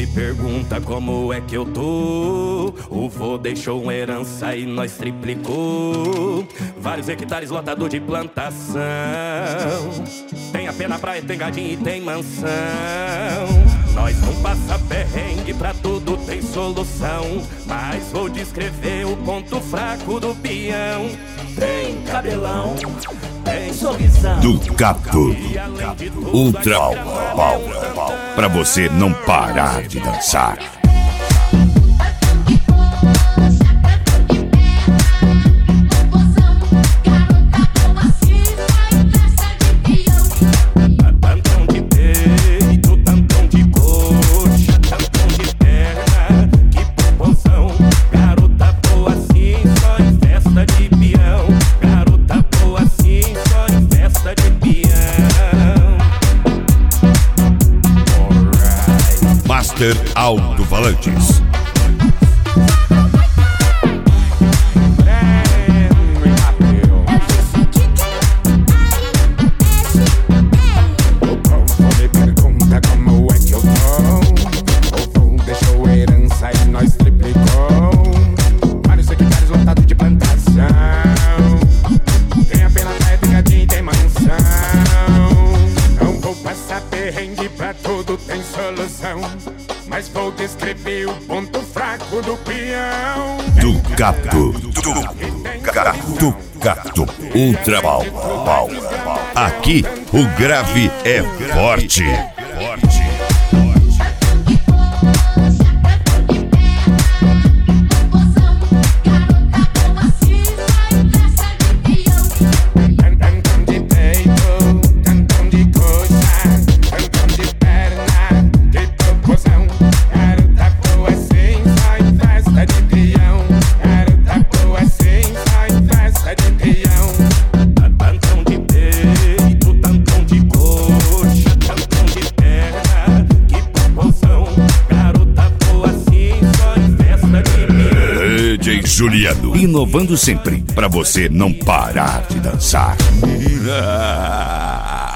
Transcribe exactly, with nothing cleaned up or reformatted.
me pergunta como é que eu tô. O vô deixou uma herança e nós triplicou. Vários hectares lotado de plantação. Tem a pé na praia, tem gadinho e tem mansão. Nós não passa perrengue, pra tudo tem solução. Mas vou descrever o ponto fraco do peão. Tem cabelão, tem sorrisão. Ducato Ultra Pau, pra você não parar de dançar. Master Alto-Falantes. Mas vou descrever o ponto fraco do peão. Ducato Ducato Ultra Pau. Aqui o grave é forte. Forte. Juliano, inovando sempre pra você não parar de dançar.